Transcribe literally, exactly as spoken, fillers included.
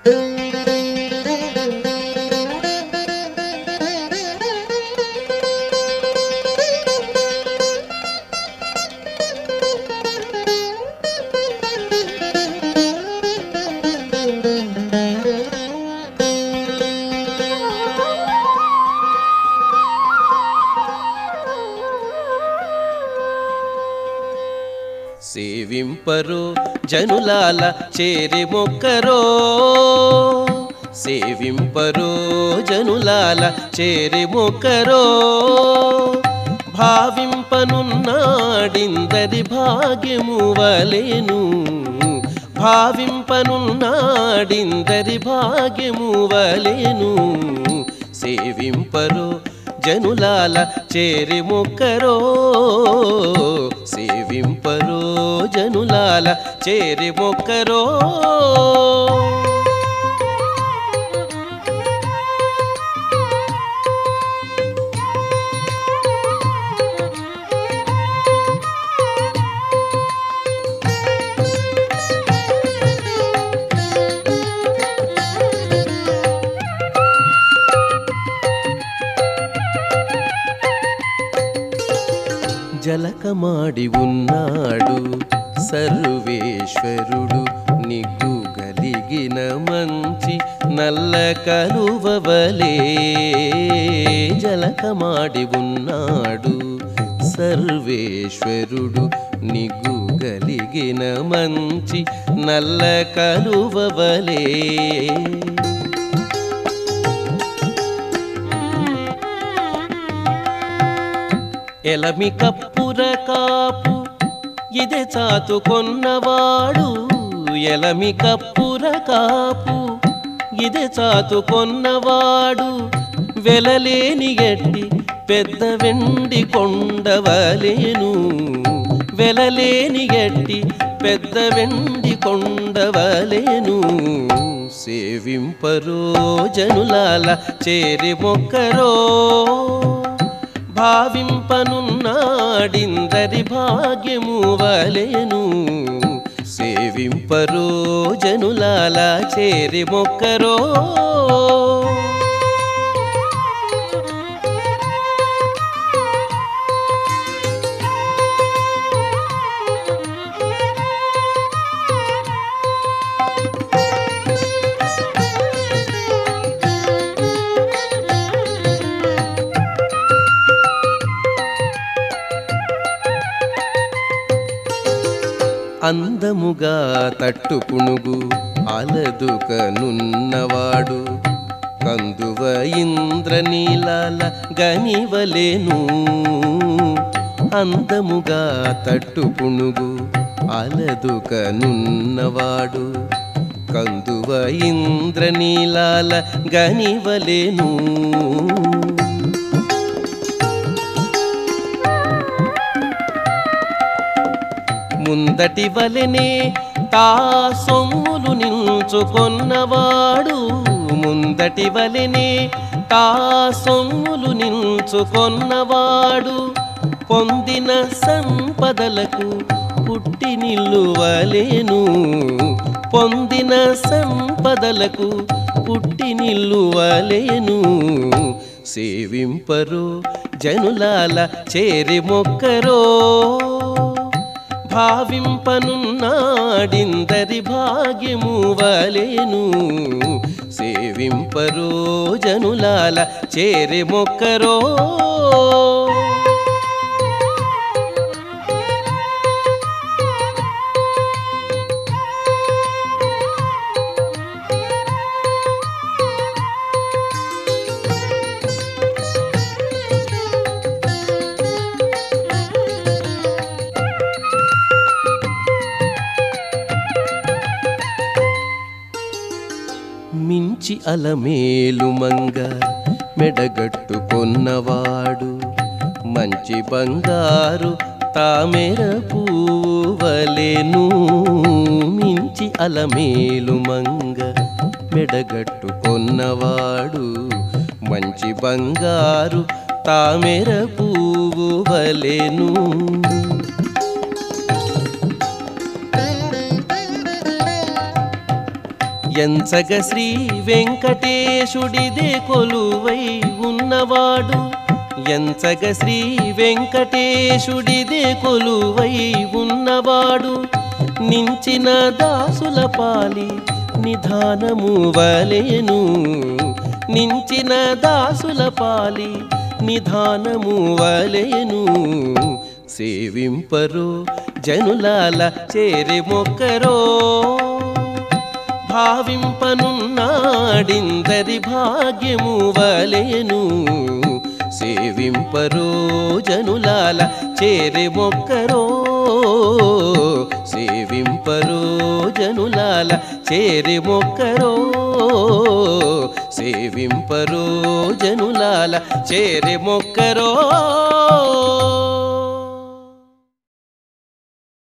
సేవింపరో జనులాల చేరి మొక్కరో, సేవింపరో జనులాల చేరి మొక్కరో, భావింపనున్నాడిందరి భాగ్యము వలెను, భావింపనున్నాడిందరి భాగ్యము వలెను. సేవింపరో జనులాల చేరి మొక్కరో, సేవింపరో జనులాల చేరి మొక్కరో. జలకమాడి ఉన్నాడు సర్వేశ్వరుడు, నిగ్గు గలిగిన మంచి నల్ల కలువవలే. జలకమాడి ఉన్నాడు సర్వేశ్వరుడు, నిగ్గు గలిగిన మంచి నల్ల కలువవలే. ఎలమి కప్పుర కాపు ఇదే చాతుకొన్నవాడు, ఎలమి కప్పుర కాపు ఇదే చాతుకొన్నవాడు, వెలలేని గట్టి పెద్ద వెండి కొండవలేను, వెలలేని గట్టి పెద్ద వెండి కొండవలేను. సేవింపరో జనులాల చేరి మొక్కరో, భావింపనున్నాడిందరి భాగ్యము వలెను. సేవింపరో జనులాల చేరి మొక్కరో. అందముగా తట్టు పునుగు అలదుకనున్నవాడు, కందువ ఇంద్రనీలాల గనివలేను. అందముగా తట్టు పునుగు అలదుకనున్నవాడు, కందువ ఇంద్రనీలాల గనివలేను. ముందటి వలెనే తా సొమ్ములు నిల్చుకొన్నవాడు, ముందటి వలెనే తా సొమ్ములు నిల్చుకొన్నవాడు, పొందిన సంపదలకు పుట్టి నిల్లువలేను, పొందిన సంపదలకు పుట్టి నిల్లువలేను. సేవింపరో జనులాల చేరి మొక్కరో, భావింపనున్నాడిందరి భాగ్యము వలెను. సేవింపరో జనులాల చేరి మొక్కరో. మించి అలమేలు మంగ మెడగట్టుకొన్నవాడు, మంచి బంగారు తామెర పూవలెను. మించి అలమేలు మంగ మెడగట్టుకొన్నవాడు, మంచి బంగారు తామెర పూవలెను. ఎంచగ శ్రీ వెంకటేశుడిదే కొలువై ఉన్నవాడు ఎంచగ శ్రీ వెంకటేశుడిదే కొలువై ఉన్నవాడు నించిన దాసుల పాలి నిధానము వలెను నించిన దాసుల పాలి నిధానము వలెను సేవింపరో జనులాల చేరి మొక్కరో భావింపనున్నాడిందరి భాగ్యము వలెను సేవింపరో జనులాల చేరి మొక్కరో సేవింపరో జనులాల చేరి మొక్కరో సేవింపరో జనులాల చేరి మొక్కరో